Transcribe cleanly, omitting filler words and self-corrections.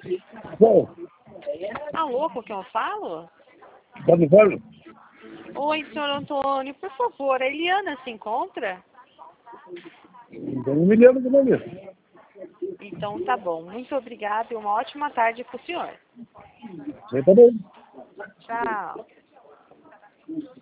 Bom, Alô, com quem eu falo? tá me vendo? Oi, senhor Antônio, por favor, a Eliana se encontra? Então, não me lembro do nome. Então tá bom, muito obrigada e uma ótima tarde para o senhor. Você também. Tchau.